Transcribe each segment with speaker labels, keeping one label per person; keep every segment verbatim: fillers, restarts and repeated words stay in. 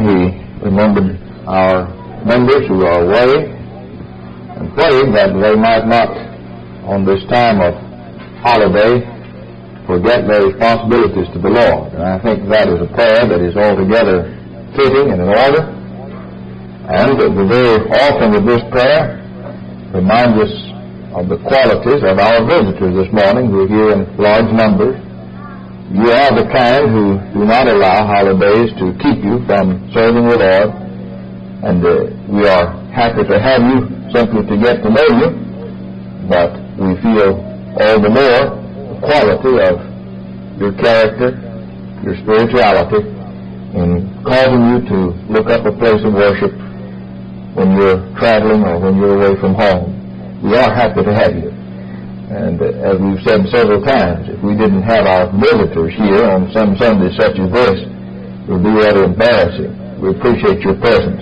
Speaker 1: We remembered our members who are away and prayed that they might not, on this time of holiday, forget their responsibilities to the Lord. And I think that is a prayer that is altogether fitting and in order. And the very often of this prayer reminds us of the qualities of our visitors this morning who are here in large numbers. You are the kind who do not allow holidays to keep you from serving the Lord, and uh, we are happy to have you simply to get to know you, but we feel all the more the quality of your character, your spirituality, in causing you to look up a place of worship when you're traveling or when you're away from home. We are happy to have you. And uh, as we've said several times, if we didn't have our visitors here on some Sundays such as this, it would be rather embarrassing. We appreciate your presence.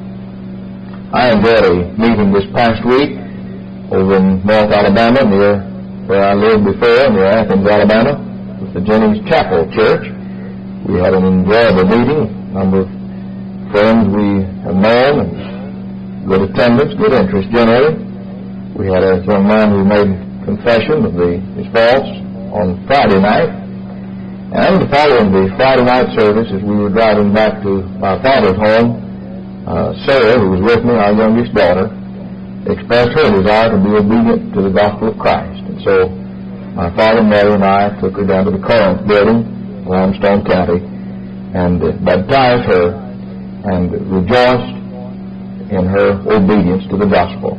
Speaker 1: I enjoyed a meeting this past week over in North Alabama, near where I lived before, near Athens, Alabama, with the Jennings Chapel Church. We had an enjoyable meeting, a number of friends we have known, and good attendance, good interest generally. We had a young man who made confession of the, his faults on Friday night. And following the Friday night service, as we were driving back to my father's home, uh, Sarah, who was with me, our youngest daughter, expressed her desire to be obedient to the gospel of Christ. And so my father, mother, and I took her down to the Corinth building, Limestone County, and uh, baptized her and rejoiced in her obedience to the gospel.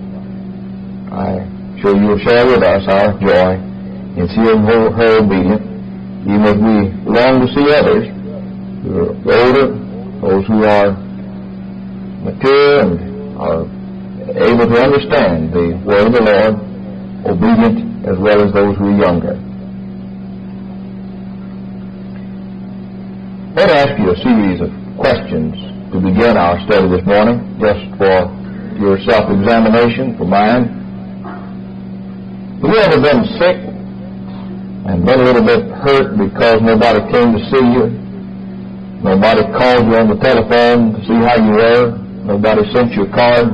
Speaker 1: I sure you'll share with us our joy in seeing her, her obedient, even as we long to see others who are older, those who are mature and are able to understand the word of the Lord, obedient as well as those who are younger. Let me ask you a series of questions to begin our study this morning, just for your self-examination, for mine. Have you ever been sick and been a little bit hurt because nobody came to see you? Nobody called you on the telephone to see how you were? Nobody sent you a card?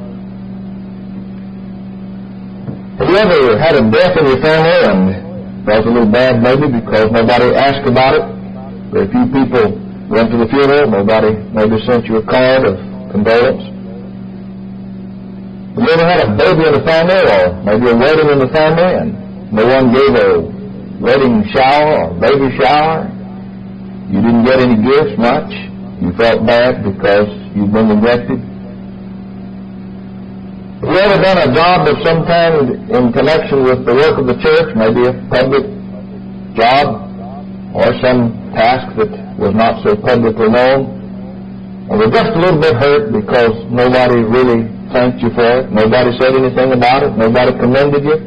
Speaker 1: Have you ever had a death in your family and felt a little bad maybe because nobody asked about it? Very few people went to the funeral. Nobody maybe sent you a card of condolence. Have you ever had a baby in the family or maybe a wedding in the family and no one gave a wedding shower or baby shower? You didn't get any gifts much. You felt bad because you've been neglected. Have you ever done a job of some kind in connection with the work of the church, maybe a public job or some task that was not so publicly known, and were just a little bit hurt because nobody really thanked you for it, nobody said anything about it, nobody commended you?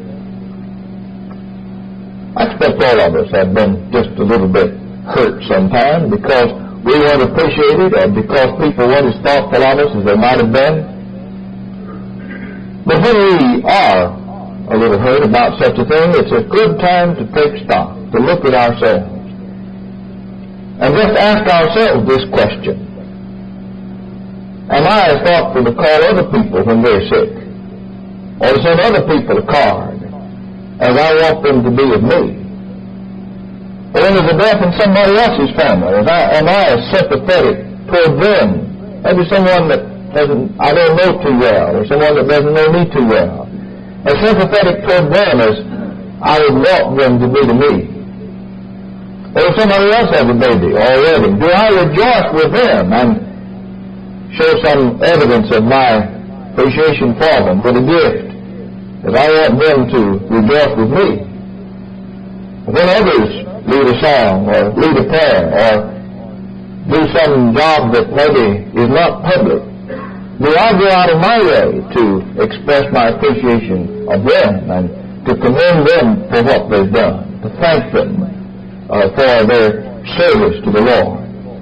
Speaker 1: I expect all of us have been just a little bit hurt sometimes because we weren't appreciated or because people weren't as thoughtful of us as they might have been. But when we are a little hurt about such a thing, it's a good time to take stock, to look at ourselves, and just ask ourselves this question. Am I as thoughtful to call other people when they're sick, or to send other people a card, as I want them to be with me? Or when there's a death in somebody else's family, am I, am I as sympathetic toward them? Maybe someone that doesn't, I don't know too well, or someone that doesn't know me too well. As sympathetic toward them as I would want them to be to me. Or if somebody else has a baby or a wedding, do I rejoice with them and show some evidence of my appreciation for them, for the gift, that I want them to rejoice with me? When others lead a song or lead a prayer or do some job that maybe is not public, do I go out of my way to express my appreciation of them and to commend them for what they've done, to thank them uh, for their service to the Lord?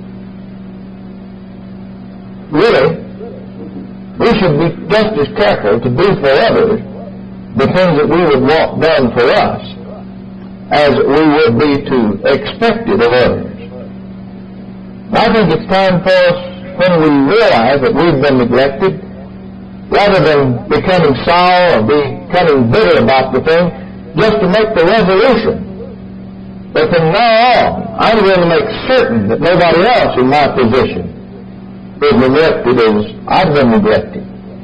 Speaker 1: Really, we should be just as careful to do for others the things that we would want done for us as we would be to expect it of others. I think it's time for us when we realize that we've been neglected, rather than becoming sour or becoming bitter about the thing, just to make the resolution that from now on, I'm going to make certain that nobody else in my position is neglected as I've been neglected.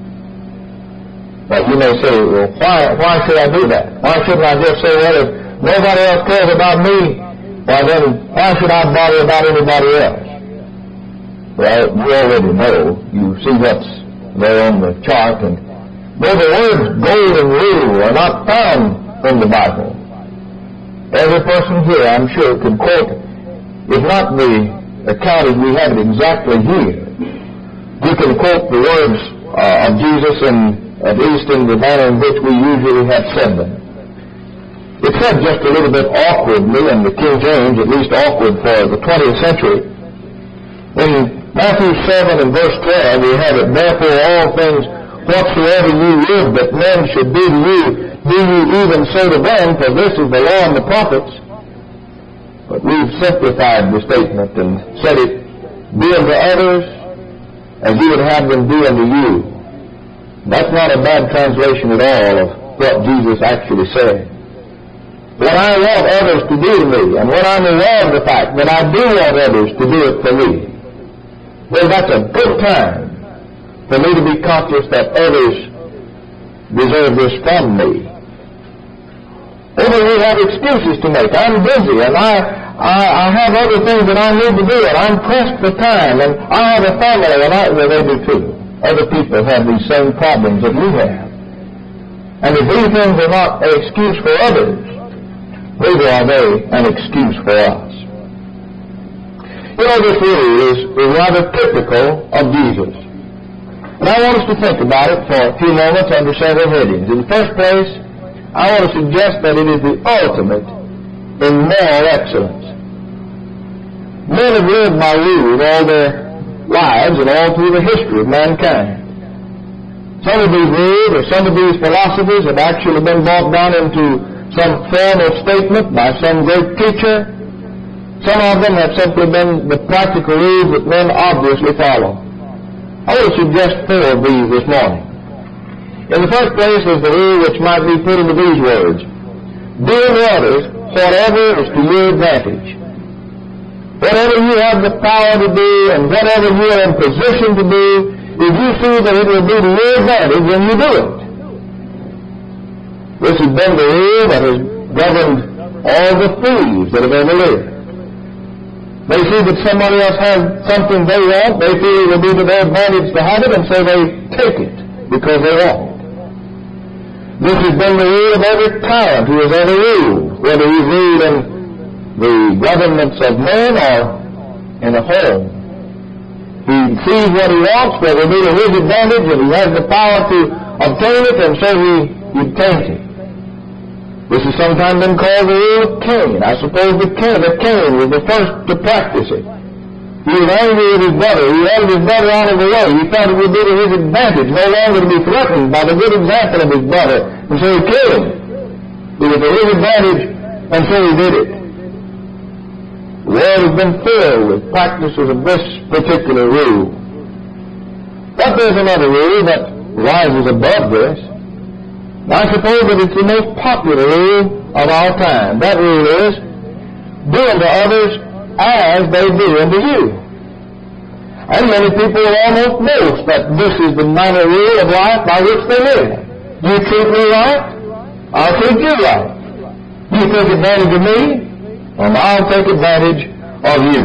Speaker 1: But you may say, well, why, why should I do that? Why shouldn't I just say, well, if nobody else cares about me, well then, why should I bother about anybody else? Well, you already know. You see what's there on the chart, and though the words golden rule are not found in the Bible, every person here, I'm sure, could quote it. If not the account as we have it exactly here, you can quote the words uh, of Jesus, in, at least in the manner in which we usually have said them. It's said just a little bit awkwardly in the King James, at least awkward for the twentieth century. In Matthew seven and verse twelve, we have it, therefore all things whatsoever you would that men should do to you, do you even so to them, for this is the law and the prophets. But we've simplified the statement and said it, do unto others as you would have them do unto you. That's not a bad translation at all of what Jesus actually said. What I want others to do to me, and when I'm aware of the fact that I do want others to do it for me, well, that's a good time for me to be conscious that others deserve this from me. Or we have excuses to make. I'm busy, and I, I, I have other things that I need to do, and I'm pressed for time, and I have a family, and I, well, they do too. Other people have these same problems that we have. And if these things are not an excuse for others, neither are they an excuse for us. You know, this rule is, is rather typical of Jesus. And I want us to think about it for a few moments under several headings. In the first place, I want to suggest that it is the ultimate in moral excellence. Men have lived by rules all their lives and all through the history of mankind. Some of these rules or some of these philosophies have actually been brought down into some formal statement by some great teacher. Some of them have simply been the practical rules that men obviously follow. I want to suggest four of these this morning. In the first place is the rule which might be put into these words. Do unto others whatever is to your advantage. Whatever you have the power to do and whatever you are in position to do, if you see that it will be to your advantage, then you do it. This has been the rule that has governed all the thieves that have ever lived. They see that somebody else has something they want, they feel it will be to their advantage to have it, and so they take it because they want it. This has been the rule of every tyrant who has ever ruled, whether he's ruled in the governments of men or in a home. He sees what he wants, whether it be to his advantage, and he has the power to obtain it, and so he obtains it. This has sometimes been called the rule of Cain. I suppose that Cain, that Cain was the first to practice it. He was angry with his brother. He wanted his brother out of the way. He thought it would be to his advantage, no longer to be threatened by the good example of his brother. And so he killed him. It was to his advantage, and so he did it. The world has been filled with practices of this particular rule. But there's another rule that rises above this. I suppose that it's the most popular rule of our time. That rule is, do unto others as they do unto you. And many people almost boast that this is the minor rule of life by which they live. You treat me right, I'll treat you right. You take advantage of me, and I'll take advantage of you.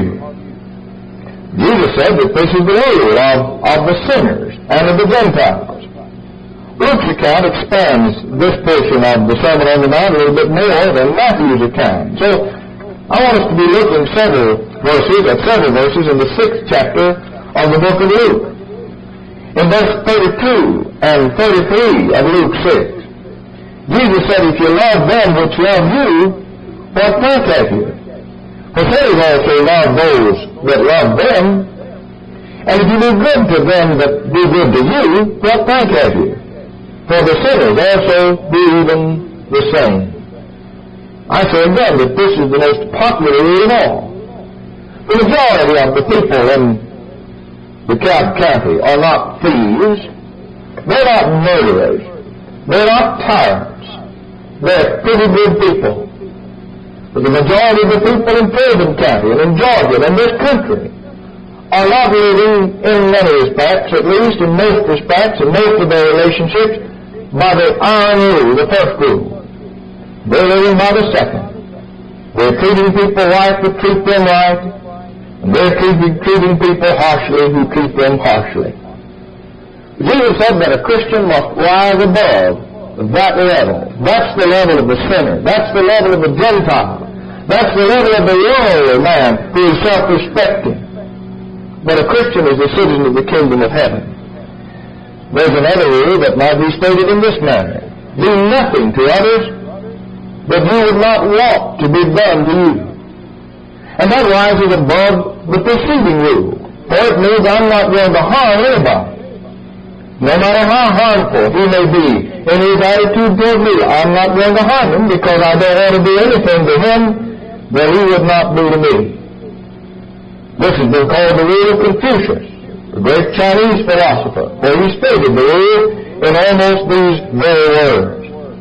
Speaker 1: Jesus said that this is the rule of, of the sinners and of the Gentiles. Luke's account expands this portion of the Sermon on the Mount a little bit more than Matthew's account. So, I want us to be looking several verses, at several verses in the sixth chapter of the book of Luke. In verse thirty-two and thirty-three of Luke six, Jesus said, if you love them which love you, what thank have you? For sinners also love those that love them. And if you do good to them that do good to you, what thank have you? For the sinners also do even the same. I say again that this is the most popular rule of all. The majority of the people in DeKalb County are not thieves. They're not murderers. They're not tyrants. They're pretty good people. But the majority of the people in Fulton County and in Georgia and in this country are not living in many respects, at least in most respects, in most of their relationships, by the iron rule, the first rule. They're living by the second. They're treating people right who treat them right, and they're treating, treating people harshly who treat them harshly. Jesus said that a Christian must rise above that level. That's the level of the sinner. That's the level of the Gentile. That's the level of the worldly man who is self-respecting. But a Christian is a citizen of the kingdom of heaven. There's another rule that might be stated in this manner. Do nothing to others that you would not want to be done to you. And that rises above the preceding rule. For it means I'm not going to harm anybody. No matter how harmful he may be in his attitude toward me, I'm not going to harm him because I don't want to do anything to him that he would not do to me. This has been called the rule of Confucius, the great Chinese philosopher, where he stated the rule in almost these very words.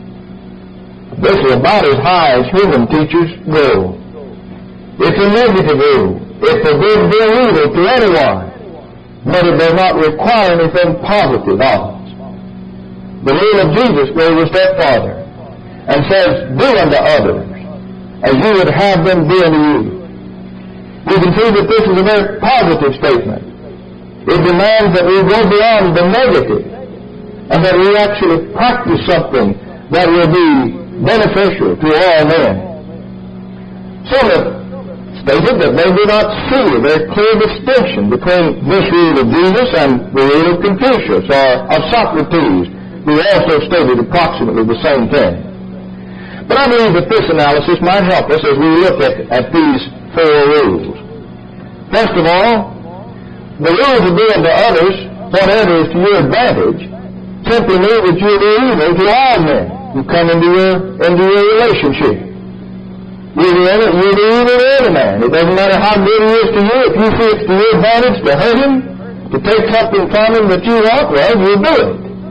Speaker 1: This is about as high as human teachers go. It's a negative rule. It forbids doing evil to anyone, but it does not require anything positive of us. The rule of Jesus goes a step farther and says, do unto others as you would have them do unto you. You can see that this is a very positive statement. It demands that we go beyond the negative and that we actually practice something that will be beneficial to all men. Some have stated that they do not see a very clear distinction between this rule of Jesus and the rule of Confucius or of Socrates, who also stated approximately the same thing. But I believe that this analysis might help us as we look at, at these four rules. First of all, the rule to do unto others whatever is to your advantage simply means that you do evil to all men who come into your, into your relationship. You do, any, you do evil to any man. It doesn't matter how good he is to you. If you see it's to your advantage to hurt him, to take something from him that you want, well, you do it.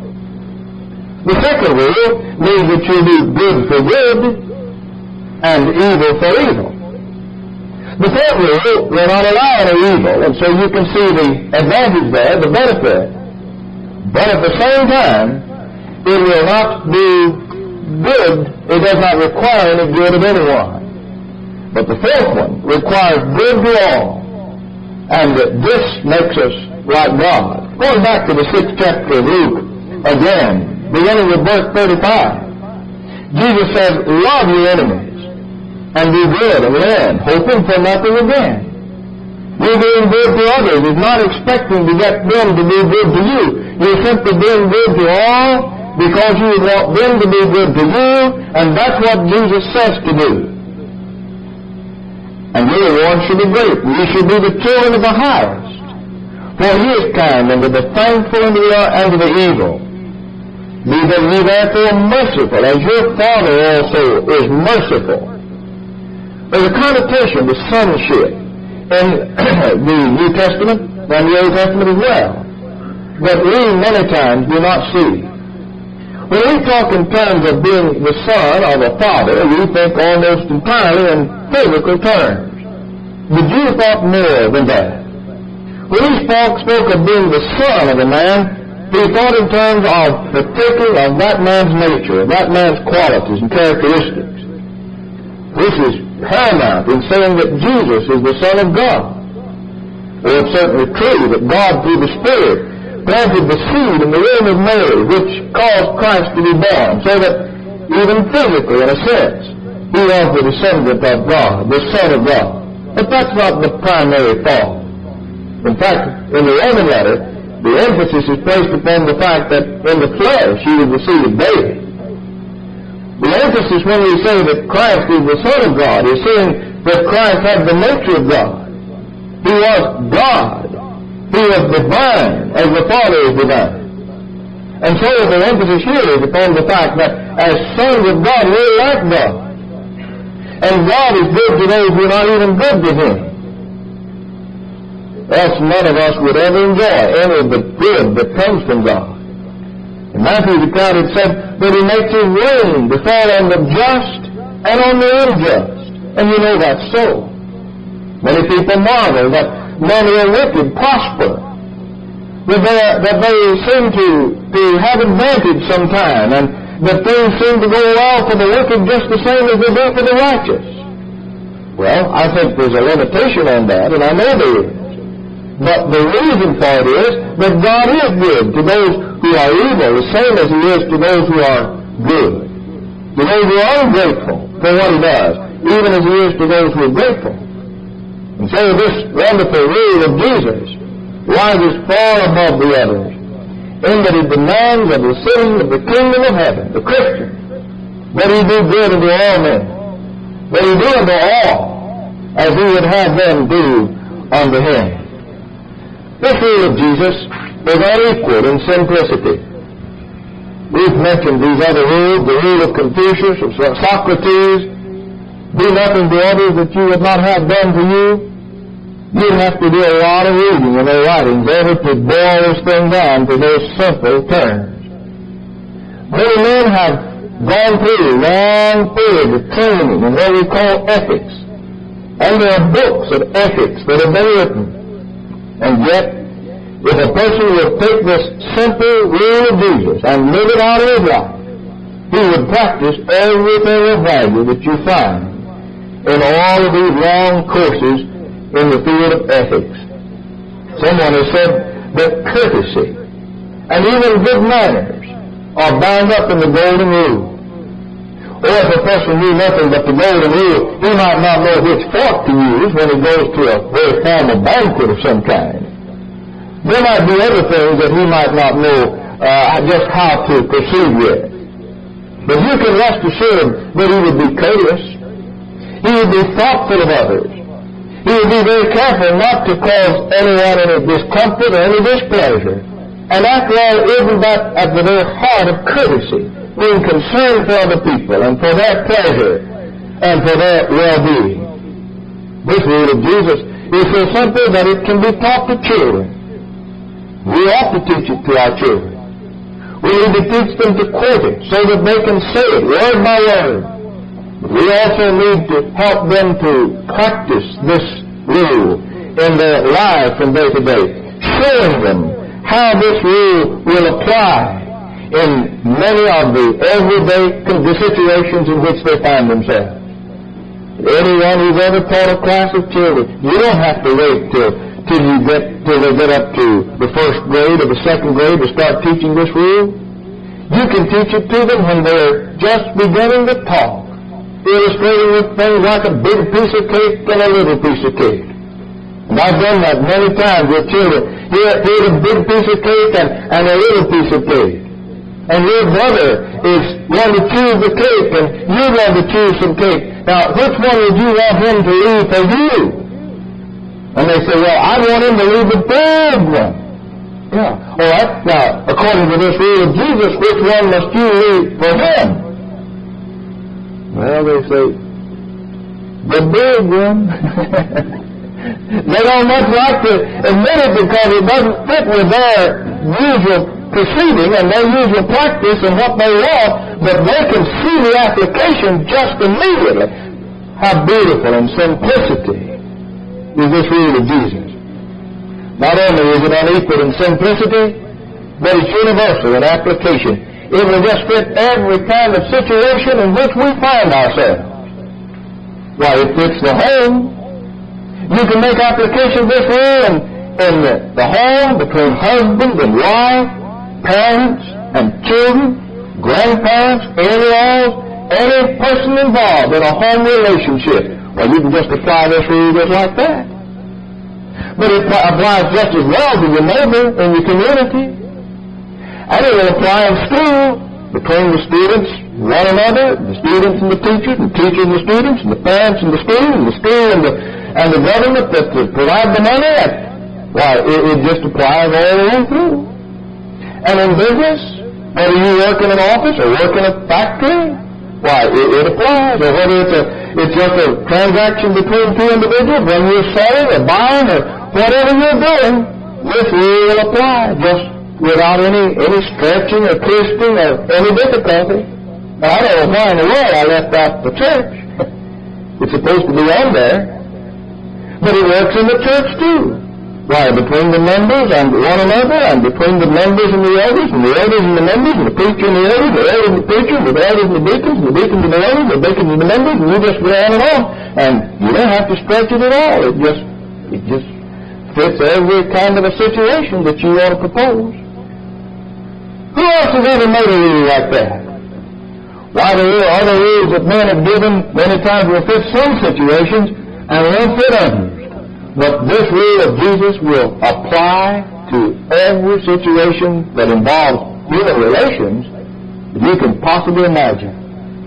Speaker 1: The second rule means that you do good for good and evil for evil. The third rule will not allow any evil, and so you can see the advantage there, the benefit. But at the same time, it will not do good. It does not require any good of anyone. But the fourth one requires good to all, and this makes us like God. Going back to the sixth chapter of Luke again, beginning with verse thirty-five, Jesus says, love your enemies and do good and lend, hoping for nothing again. You doing good to others is not expecting to get them to do good to you. You're simply doing good to all because you want them to do good to you, and that's what Jesus says to do. And your reward should be great. You should be the children of the highest. For he is kind unto the thankful and unto the evil. Be then ye therefore merciful, as your Father also is merciful. There's a connotation to sonship in the New Testament and the Old Testament as well, that we many times do not see. When we talk in terms of being the son of a father, we think almost entirely in physical terms. The Jew thought more than that. When he spoke, spoke of being the son of a man, he thought in terms of partaking of that man's nature, of that man's qualities and characteristics. This is paramount in saying that Jesus is the Son of God. Well, it's certainly true that God, through the Spirit, planted the seed in the womb of Mary, which caused Christ to be born, so that even physically, in a sense, he was the descendant of God, the Son of God. But that's not the primary thought. In fact, in the Roman letter, the emphasis is placed upon the fact that in the flesh he was the seed of David. The emphasis when we say that Christ is the Son of God is saying that Christ had the nature of God. He was God. He was divine, as the Father is divine. And so the emphasis here is upon the fact that as sons of God, we're like God. And God is good to those who are not even good to Him. else none of us would ever enjoy any of the good that comes from God. In Matthew's account it said that He makes His rain to fall on the just and on the unjust. And you know that's so. Many people marvel that many are wicked prosper, that they, that they seem to, to have advantage sometime, and that things seem to go well for the wicked just the same as they do for the righteous. Well, I think there's a limitation on that, and I know there is. But the reason for it is that God is good to those who are evil, the same as He is to those who are good. To those who are ungrateful for what He does, even as He is to those who are grateful. And so this wonderful rule of Jesus rises far above the others, in that He demands of the citizens of the kingdom of heaven, the Christian, that he do good unto all men, that he do unto all as He would have them do unto Him. This rule of Jesus is unequaled in simplicity. We've mentioned these other rules, the rule of Confucius, of Socrates, do nothing to others that you would not have done to you. You'd have to do a lot of reading in their writings ever to boil this thing down to those simple terms. Many men have gone through long periods of training in what we call ethics. And there are books of ethics that have been written. And yet, if a person would take this simple rule of Jesus and live it out of his life, he would practice everything of value that you find in all of these long courses in the field of ethics. Someone has said that courtesy and even good manners are bound up in the golden rule. Or if a person knew nothing but the golden rule, he might not know which fork to use when he goes to a very formal banquet of some kind. There might be other things that he might not know uh, just how to proceed with. But you can rest assured that he would be courteous. He would be thoughtful of others. He would be very careful not to cause anyone any discomfort or any displeasure. And after all, isn't that at the very heart of courtesy, being concerned for other people and for their pleasure and for their well-being? This rule of Jesus is so simple that it can be taught to children. We ought to teach it to our children. We need to teach them to quote it so that they can say it word by word. We also need to help them to practice this rule in their lives from day to day, showing them how this rule will apply in many of the everyday situations in which they find themselves. Anyone who's ever taught a class of children, you don't have to wait till till you get till they get up to the first grade or the second grade to start teaching this rule. You can teach it to them when they're just beginning to talk, illustrating with things like a big piece of cake and a little piece of cake. And I've done that many times with children. Here, here's a big piece of cake and, and a little piece of cake. And your brother is going to choose the cake, and you're going to choose some cake. Now, which one would you want him to leave for you? And they say, well, I want him to leave the big one. Yeah. All right. Now, according to this rule of Jesus, which one must you leave for him? Well, they say, the big one. They don't much like to admit it because it doesn't fit with their usual proceeding and their usual practice and what they want, but they can see the application just immediately. How beautiful in simplicity is this rule of Jesus. Not only is it unequal in simplicity, but it's universal in application. It will just fit every kind of situation in which we find ourselves. Why, it fits the home. You can make application of this rule in, in the, the home between husband and wife, parents and children, grandparents, in-laws, any person involved in a home relationship. Well, you can just apply this rule just like that. But it applies just as well to your neighbor in your community. And it will apply in school between the students, one another, the students and the teachers, the teachers and the students, and the parents and the school, and the school and the, and the government that provide the money. And, why, it, it just applies all the way through. And in business, whether you work in an office or work in a factory, why, it, it applies. Or whether it's a, it's just a transaction between two individuals, when you're selling or buying or whatever you're doing, this rule will apply just without any, any stretching or twisting or any difficulty. Now, I don't know why in the world I left out the church. It's supposed to be on there. But it works in the church too. Why, between the members and one another, and between the members and the elders, and the elders and the members, and the preacher and the elders, the elders and the preacher, and the elders and the deacons, and the deacons and the elders, the deacons and the members, and you just go on and on. And you don't have to stretch it at all. It just, it just fits every kind of a situation that you want to propose. Who else has ever made a rule like that? Why, there are other rules that men have given many times will fit some situations and won't fit others. But this rule of Jesus will apply to every situation that involves human relations that you can possibly imagine.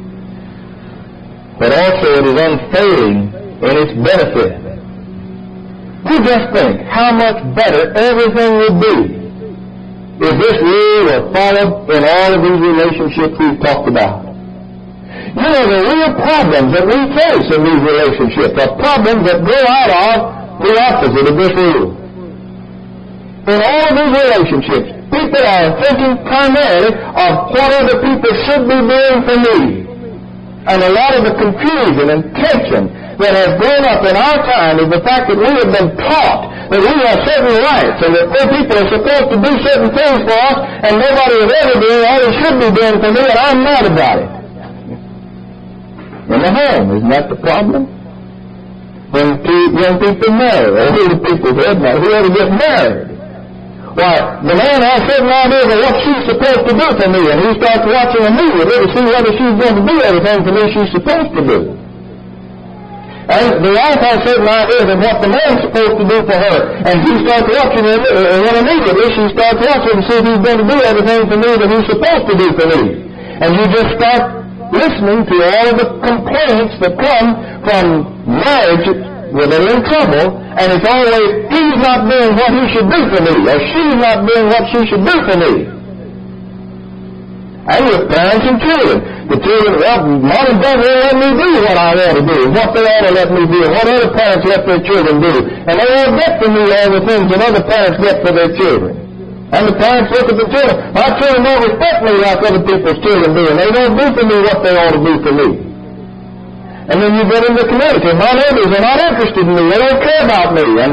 Speaker 1: But also it is unfailing in its benefit. You just think how much better everything would be if this rule were followed in all of these relationships we've talked about. You know, the real problems that we face in these relationships are problems that grow out of the opposite of this rule. In all of these relationships, people are thinking primarily of what other people should be doing for me. And a lot of the confusion and tension that has grown up in our time is the fact that we have been taught that we have certain rights and that other people are supposed to do certain things for us and nobody is ever doing all they should be doing for me, and I'm mad about it. In the home, isn't that the problem? When two young people marry, or who the people did, now whoever gets married. Why, the man has certain ideas of what she's supposed to do for me, and he starts watching a movie to see whether she's going to do everything for me she's supposed to do. And the wife has certain ideas of what the man's supposed to do for her, and she starts watching him, and when immediately she starts watching to see if he's going to do everything for me that he's supposed to do for me. And you just start listening to all of the complaints that come from marriage where they're in trouble, and it's always, he's not doing what he should do for me, or she's not doing what she should do for me. And with parents and children, the children, well, mom and dad won't let me do what I want to do, what they ought to let me do, what other parents let their children do, and they won't get for me all the things that other parents get for their children. And the parents look at the children, my children don't respect me like other people's children do, and they don't do for me what they ought to do for me. And then you get into the community, my neighbors are not interested in me, they don't care about me, and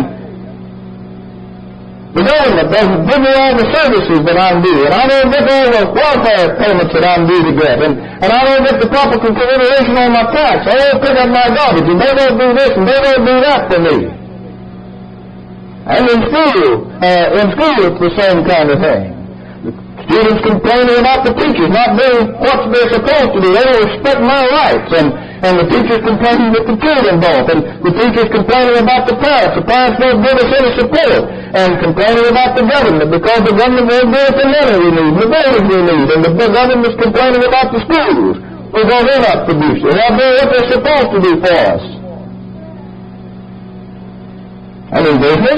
Speaker 1: the government doesn't give me all the services that I'm due, and I don't get all the welfare payments that I'm due to get, and, and I don't get the proper consideration on my tax, I don't pick up my garbage, and they don't do this, and they don't do that for me. And in school, uh, in school it's the same kind of thing. The students complaining about the teachers not doing what they're supposed to do. They don't respect my rights. And, and the teachers complaining with the children both. And the teachers complaining about the parents. The parents don't give us any support. And complaining about the government because the government won't give us the money we need, the buildings we need. And the government's complaining about the schools because they're not producing. They're not doing what they're supposed to do for us. And in business,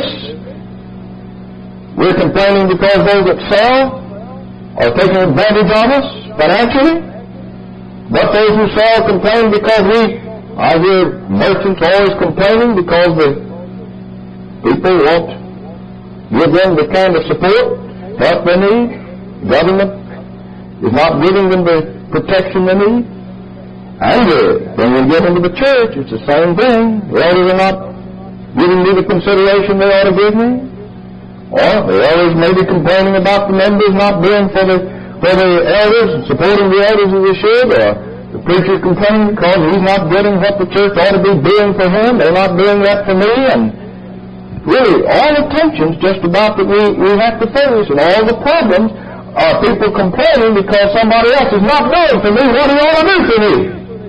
Speaker 1: we're complaining because those that sell are taking advantage of us financially. But those who sell complain because we, I hear merchants always complaining because the people won't give them the kind of support, help they need. The government is not giving them the protection they need. And uh, when we get into the church, it's the same thing. The elders are not giving me the consideration they ought to give me. Or the elders may be complaining about the members not doing for the for the elders and supporting the elders as they should, or the preacher complaining because he's not getting what the church ought to be doing for him. They're not doing that for me. And really, all the tensions just about that we, we have to face, and all the problems are people complaining because somebody else is not doing for me what he ought to do for me.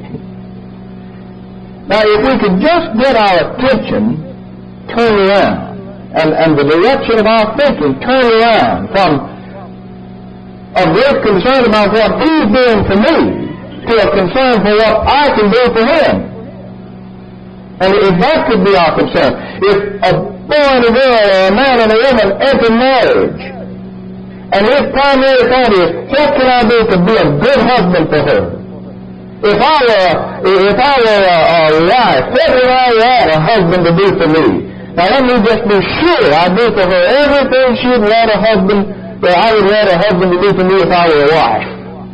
Speaker 1: Now, if we could just get our attention turned around, and, and the direction of our thinking turned around from a great concern about what he's doing for me to a concern for what I can do for him. And if that could be our concern, if a boy and a girl or a man and a woman enter marriage, and his primary thought is, what can I do to be a good husband for her? If I were, if I were a, a wife, what would I want a husband to do for me? Now let me just be sure I do for her everything she'd want a husband, that I would want a husband to do for me if I were a wife.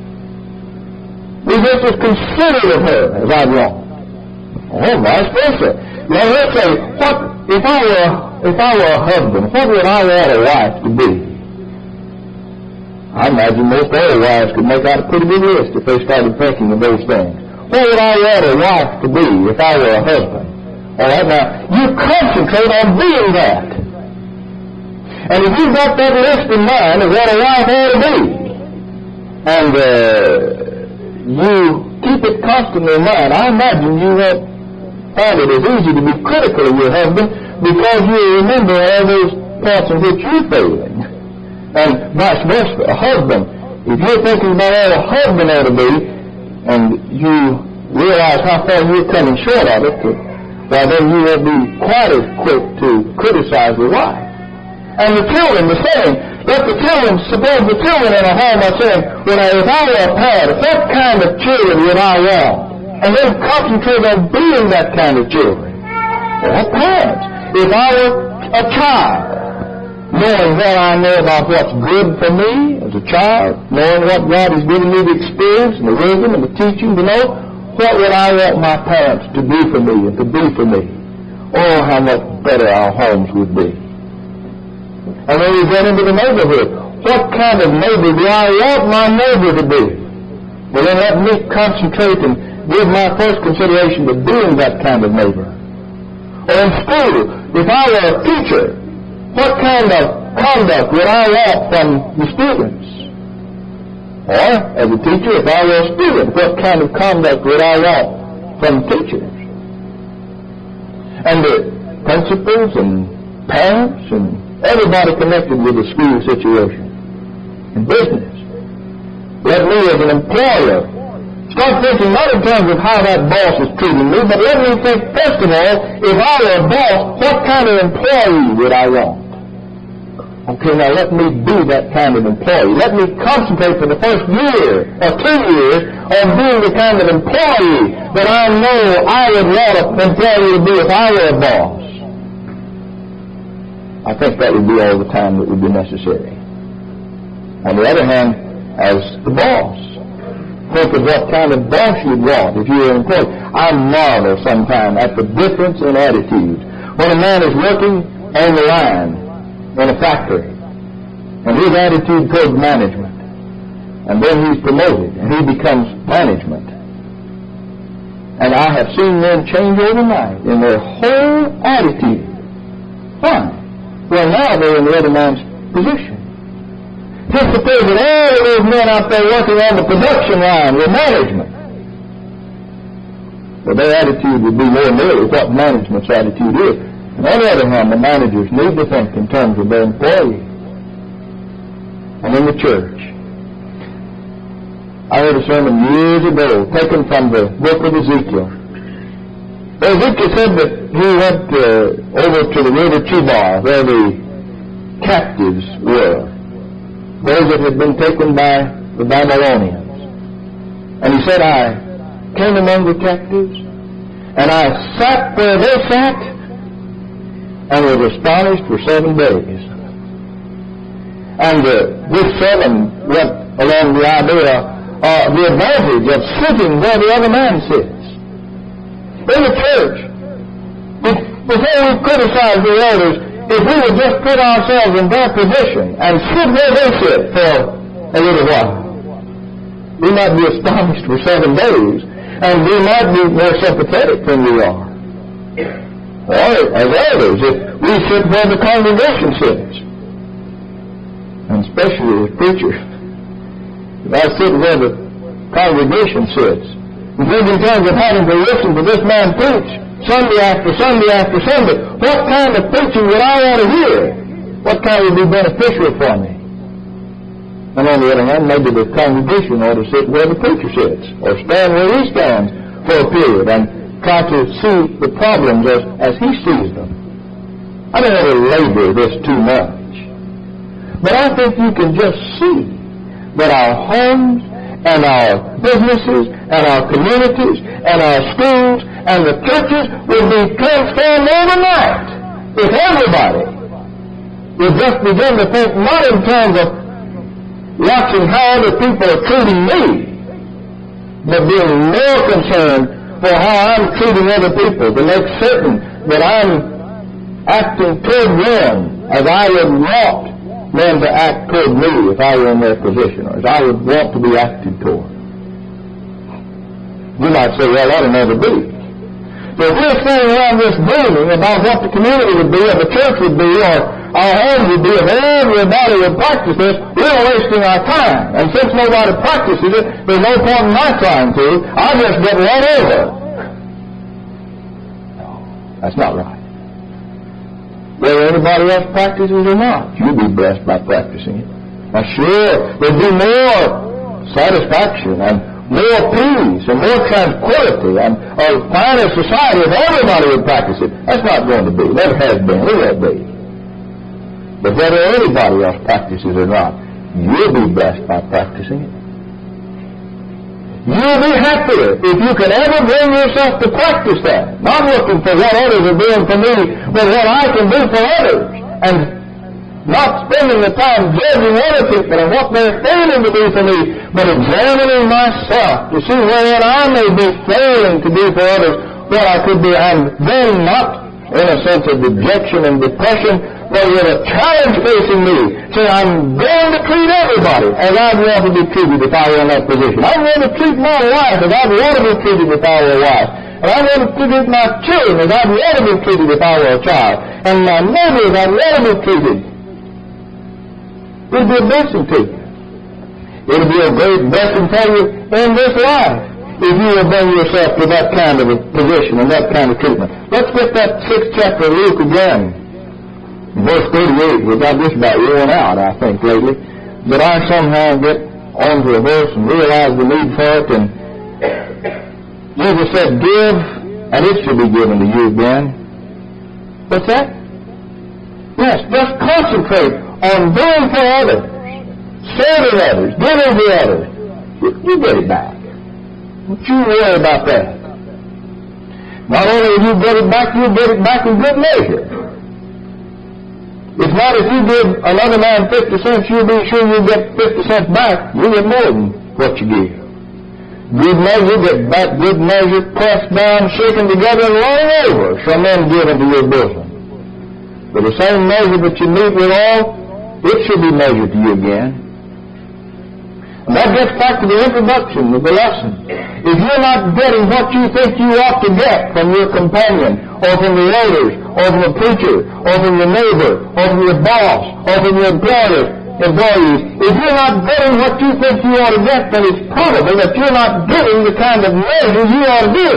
Speaker 1: Be just as considerate of her as I'd want. Or vice versa. Now let's say, what if I were if I were a husband, what would I want a wife to be? I imagine most other wives could make out a pretty good list if they started thinking of those things. What would I want a wife to be if I were a husband? All right, now, you concentrate on being that. And if you've got that list in mind of what a wife ought to be, and uh, you keep it constantly in mind, I imagine you won't find it as easy to be critical of your husband because you remember all those parts in which you're failing. And vice versa, a husband, if you're thinking about all a husband ought to be, and you realize how far you're coming short of it, to, well, then you will be quite as quick to criticize your wife. And the children, the same. Let the children, suppose the children in a home are saying, well, now, if I were a parent, what kind of children would I want? And then concentrate on being that kind of children. Well, parents, if I were a child, knowing what I know about what's good for me as a child, knowing what God has given me the experience and the wisdom and the teaching to know, what would I want my parents to do for me and to be for me? Oh, how much better our homes would be. And then we get into the neighborhood. What kind of neighbor do I want my neighbor to be? Well, then let me concentrate and give my first consideration to being that kind of neighbor. Or in school, if I were a teacher, what kind of conduct would I want from the students? Or, as a teacher, if I were a student, what kind of conduct would I want from teachers? And the principals and parents and everybody connected with the school situation and business. Let me, as an employer, start thinking not in terms of how that boss is treating me, but let me think, first of all, if I were a boss, what kind of employee would I want? Okay, now let me be that kind of employee. Let me concentrate for the first year or two years on being the kind of employee that I know I would want an employee to be if I were a boss. I think that would be all the time that would be necessary. On the other hand, as the boss, think of what kind of boss you'd want if you were an employee. I marvel sometimes at the difference in attitude. When a man is working on the line in a factory, and his attitude towards management, and then he's promoted, and he becomes management. And I have seen men change overnight in their whole attitude. Why? Well, now they're in the other man's position. Just suppose that all of those men out there working on the production line were management. Well, their attitude would be more nearly what management's attitude is. And on the other hand, the managers need to think in terms of their employees. And in the church, I heard a sermon years ago taken from the book of Ezekiel. Ezekiel said that he went uh, over to the river Chebar, where the captives were, those that had been taken by the Babylonians. And he said, I came among the captives, and I sat where they sat, and was astonished for seven days. And uh, this sermon went along the idea, uh, the advantage of sitting where the other man sits. In the church, if, before we criticize the elders, if we would just put ourselves in their position and sit where they sit for a little while, we might be astonished for seven days, and we might be more sympathetic than we are. Or, as elders, if we sit where the congregation sits, and especially as preachers, if I sit where the congregation sits, and think in terms of having to listen to this man preach Sunday after Sunday after Sunday, what kind of preaching would I want to hear? What kind would be beneficial for me? And on the other hand, maybe the congregation ought to sit where the preacher sits, or stand where he stands for a period, and try to see the problems as, as he sees them. I don't want to labor this too much. But I think you can just see that our homes and our businesses and our communities and our schools and the churches will be transformed overnight If everybody would just begin to think not in terms of watching how other people are treating me, but being more concerned for how I'm treating other people, to make certain that I'm acting toward them as I would want them to act toward me if I were in their position, or as I would want to be acted toward. You might say, well, that'll never be. But if we're sitting around this dreaming about what the community would be, or the church would be, or our homes would be, if everybody would practice this, we're wasting our time. And since nobody practices it, there's no point in my trying to. I'll just get run over. No, that's not right. Whether anybody else practices or not, you'll be blessed by practicing it. Now sure, there'll be more satisfaction and more peace and more tranquility and a finer society if everybody would practice it. That's not going to be. Never has been. It won't be. But whether anybody else practices or not, you'll be blessed by practicing it. You'll be happier if you can ever bring yourself to practice that. Not looking for what others are doing for me, but what I can do for others. And not spending the time judging other people and what they're failing to do for me, but examining myself to see where I may be failing to do for others what I could be, and then not in a sense of dejection and depression, but with a challenge facing me, saying I'm going to treat everybody as I'd want to be treated if I were in that position. I'm going to treat my wife as I'd want to be treated if I were a wife. And I'm going to treat my children as I'd want to be treated if I were a child. And my neighbors as I'd want to be treated. It'll be a blessing to you. It'll be a great blessing for you in this life if you will bring yourself to that kind of a position and that kind of treatment. Let's get that sixth chapter of Luke again. Verse thirty-eight. We've got this about worn out, I think, lately. But I somehow get onto a verse and realize the need for it. And Jesus said, give, and it shall be given to you again. What's that? Yes, just concentrate on doing for others, serving others, giving to others. You, you get it back. Don't you worry about that. Not only will you get it back, you'll get it back in good measure. It's not if you give another man fifty cents, you'll be sure you'll get fifty cents back. You'll get more than what you give. Good measure, get back good measure, pressed down, shaken together, and running over, shall men give into your bosom. For the same measure that you meet withal, it shall be measured to you again. And that gets back to the introduction of the lesson. If you're not getting what you think you ought to get from your companion, or from the elders, or from the preacher, or from your neighbor, or from your boss, or from your employer, employees, if you're not getting what you think you ought to get, then it's probable that you're not getting the kind of measure you ought to give.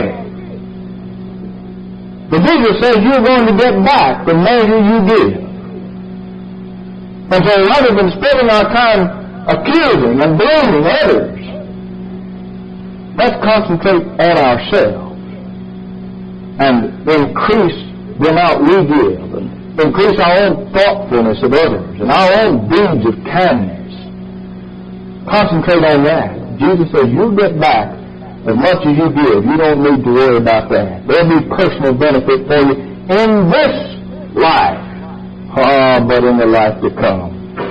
Speaker 1: But Jesus says you're going to get back the measure you give. And so rather than spending our time accusing and blaming others, let's concentrate on ourselves and increase the amount we give, and increase our own thoughtfulness of others and our own deeds of kindness. Concentrate on that. Jesus says you'll get back as much as you give. You don't need to worry about that. There'll be personal benefit for you in this life. Ah, oh, but in the life to come.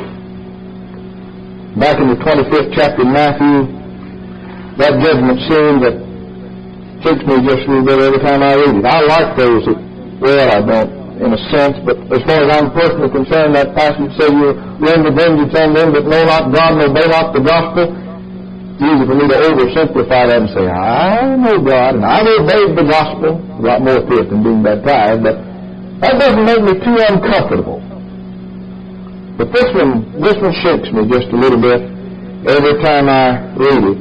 Speaker 1: Back in the twenty-fifth chapter of Matthew, that judgment scene that takes me just a little bit every time I read it. I like those that, well, I don't, in a sense, but as far as I'm personally concerned, that passage says you render vengeance on them that know not God and obey not the gospel. It's easy for me to oversimplify that and say, I know God and I've obeyed the gospel. A lot more to it than being baptized, but that doesn't make me too uncomfortable. But this one, this one shakes me just a little bit every time I read it.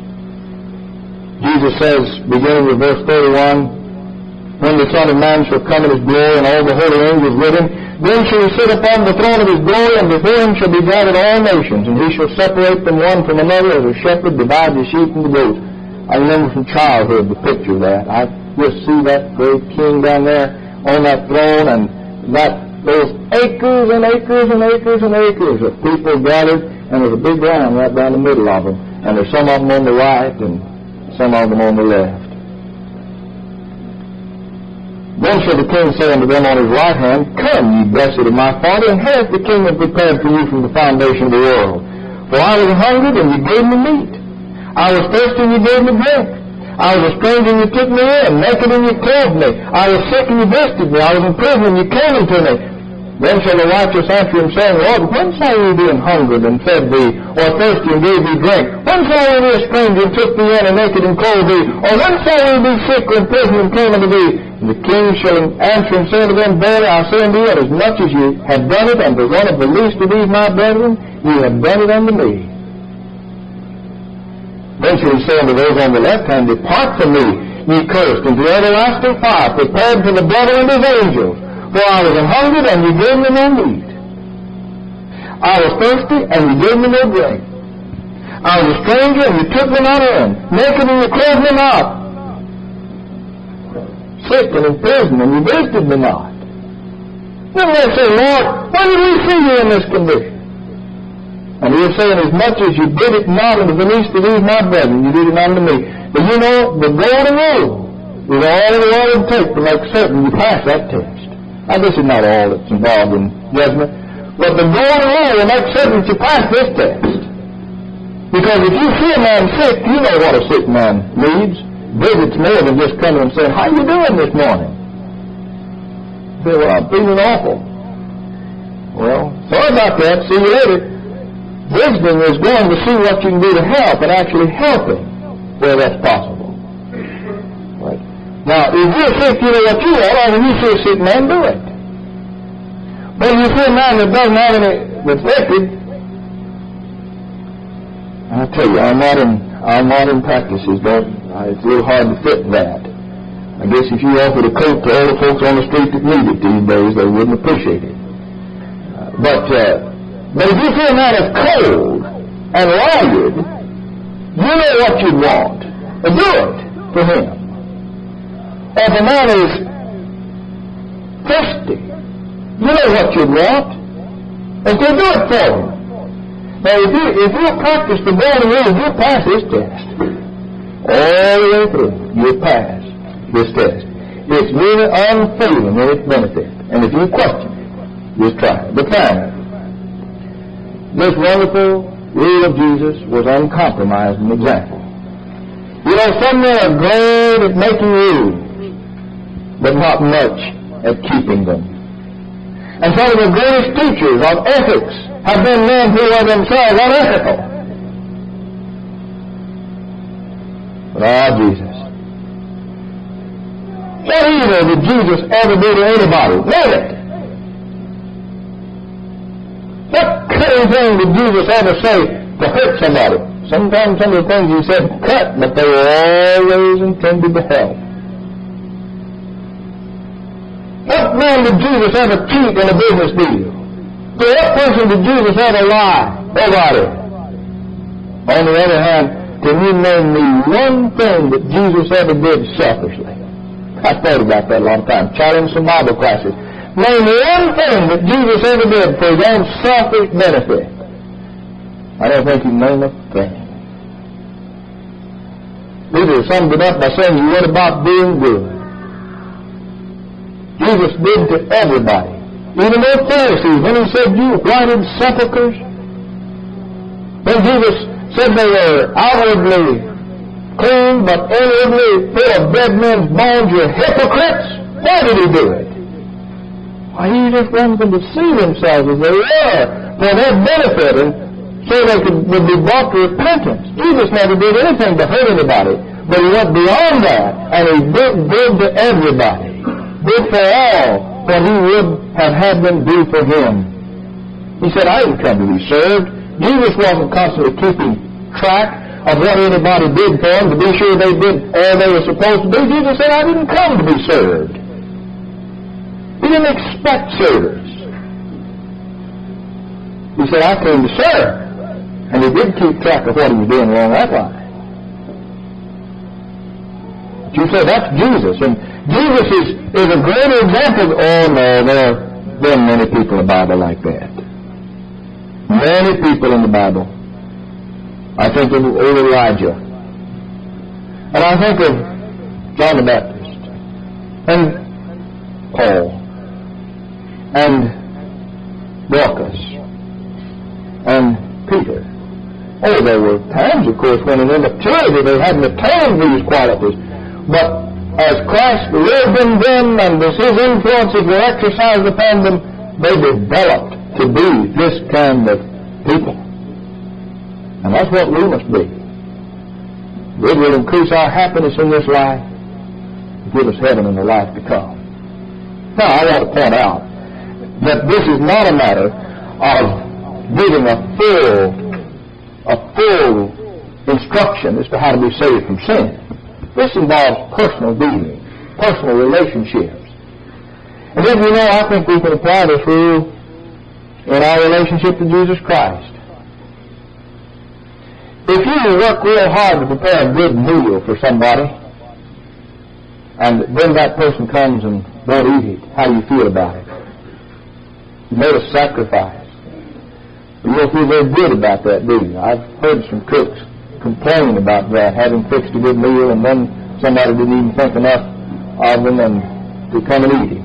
Speaker 1: Jesus says, beginning with verse thirty-one, when the Son of Man shall come in his glory and all the holy angels with him, then shall he sit upon the throne of his glory, and before him shall be gathered all nations, and he shall separate them one from another as a shepherd divides the sheep from the goats. I remember from childhood the picture of that. I just see that great king down there on that throne, and that those acres and acres and acres and acres of people gathered, and there's a big lamb right down the middle of them, and there's some of them on the right and some of them on the left. Then shall the king say unto them on his right hand, Come, ye blessed of my Father, inherit the kingdom prepared for you from the foundation of the world. For I was hungry, and ye gave me meat. I was thirsty, and ye gave me drink. I was a stranger, and ye took me in. Naked, and ye clothed me. I was sick, and ye visited me. I was in prison, and ye came unto me. Then shall the righteous answer him, saying, Lord, when shall we be an hungered, and fed thee, or thirsty, and gave thee drink? When shall we be a stranger, and took thee in, and naked, and clothed thee? Or when shall we be sick, or in prison, and came unto thee? And the king shall answer and say unto them, Verily I say unto you, as much as you have done it unto one of the least of these my brethren, ye have done it unto me. Then shall he say unto those on the left hand, Depart from me, ye cursed, into everlasting fire, prepared for the devil and his angels. For I was an hungered, and ye gave me no meat. I was thirsty, and ye gave me no drink. I was a stranger, and ye took me not in. Naked, and ye clothed me not. Sick and in prison, and ye visited me not. Then they say, Lord, when did we see you in this condition? And he was saying, As much as you did it not unto the least of these my brethren, you did it not unto me. But you know, the golden rule is all the Lord would take to make certain you pass that test. Now, this is not all that's involved in judgment, but the golden rule will make certain that you pass this test. Because if you see a man sick, you know what a sick man needs. Visits more than just coming and saying, How you doing this morning? You say, Well, I'm feeling awful. Well, sorry about that. See you later. Visiting is going to see what you can do to help and actually helping where that's possible. Right. Now, if you're sick, you know what you want, or when you see a sick man, do it. But if you see a man that doesn't have any, that's wicked, I tell you, our modern, our modern practices don't, uh, it's a little hard to fit that. I guess if you offered a coat to all the folks on the street that need it these days, they wouldn't appreciate it. Uh, but, uh, but if you see a man that's cold and ragged, you know what you'd want. And do it for him. If a man is thirsty, you know what you want, and so do it for him. Now, if you if you practice the golden rule, you pass this test. All the way through, you pass this test. It's really unfailing in its benefit. And if you question it, just try it. But finally, this wonderful rule of Jesus was uncompromised in example. You know, some men are great at making rules, but not much at keeping them. And some of the greatest teachers of ethics have been men who are themselves unethical. But ah, Jesus. What evil did Jesus ever do to anybody? Name it. What cutting thing did Jesus ever say to hurt somebody? Sometimes some of the things he said cut, but they were always intended to help. What man did Jesus ever cheat in a business deal? To what person did Jesus ever lie? Nobody. On the other hand, can you name me one thing that Jesus ever did selfishly? I thought about that a long time, challenged some Bible classes. Name one thing that Jesus ever did for his own selfish benefit. I don't think he named a thing. Peter summed it up by saying he went about doing good. Jesus did to everybody. Even those Pharisees, when he said you whited sepulchres, when Jesus said they were outwardly clean, but inwardly full of dead men's bones, you're hypocrites, why did he do it? Why, he just wanted them to see themselves as they were for their benefit and so they could, would be brought to repentance. Jesus never did anything to hurt anybody, but he went beyond that, and he did good to everybody. Did for all what he would have had them do for him. He said, I didn't come to be served. Jesus wasn't constantly keeping track of what anybody did for him to be sure they did all they were supposed to do. Jesus said, I didn't come to be served. He didn't expect service. He said, I came to serve. And he did keep track of what he was doing along that line. But you say, that's Jesus. And Jesus is, is a great example. Oh, no, there are, there are many people in the Bible like that. Many people in the Bible. I think of old Elijah. And I think of John the Baptist. And Paul and Dorcas and Peter. Oh, there were times, of course, when in immaturity they hadn't attained these qualities. But as Christ lived in them and as His influences were exercised upon them, they developed to be this kind of people. And that's what we must be. It will increase our happiness in this life, give us heaven in the life to come. Now, I want to point out that this is not a matter of giving a full, a full instruction as to how to be saved from sin. This involves personal dealing, personal relationships. And then, you know, I think we can apply this rule in our relationship to Jesus Christ. If you work real hard to prepare a good meal for somebody, and then that person comes and won't eat it, how do you feel about it? You made a sacrifice. You don't feel very good about that, do you? I've heard some cooks complain about that, having fixed a good meal and then somebody didn't even think enough of them and to come and eat it.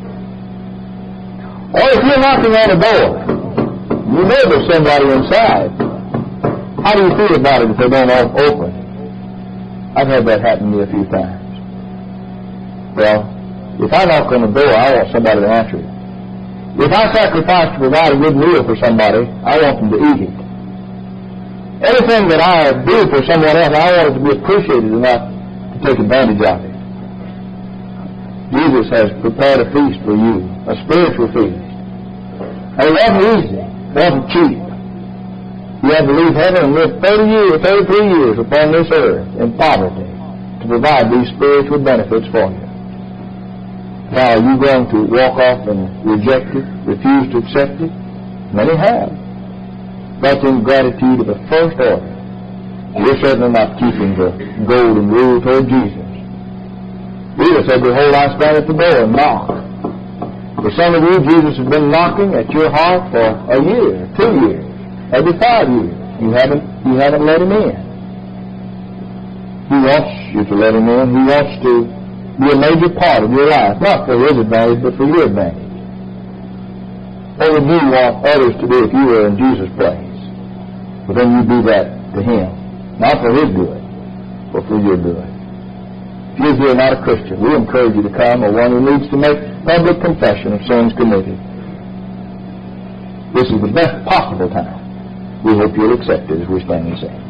Speaker 1: Or if you're knocking on a door, you know there's somebody inside. How do you feel about it if they don't open? I've had that happen to me a few times. Well, if I knock on the door, I want somebody to answer it. If I sacrifice to provide a good meal for somebody, I want them to eat it. Anything that I do for someone else, I want it to be appreciated enough to take advantage of it. Jesus has prepared a feast for you, a spiritual feast. And it wasn't easy. It wasn't cheap. You had to leave heaven and live thirty years, thirty-three years upon this earth in poverty to provide these spiritual benefits for you. Now, are you going to walk off and reject it, refuse to accept it? Many have. That's ingratitude of the first order. You're certainly not keeping the golden rule toward Jesus. Jesus said, behold, I stand at the door and knock. For some of you, Jesus has been knocking at your heart for a year, two years, maybe five years. You haven't, you haven't let Him in. He wants you to let Him in. He wants to be a major part of your life, not for His advantage, but for your advantage. What would you want others to do if you were in Jesus' place? But then you do that to Him, not for His good, but for your good. If you're here not a Christian, we encourage you to come, or one who needs to make public confession of sins committed. This is the best possible time. We hope you'll accept it as we stand and sing.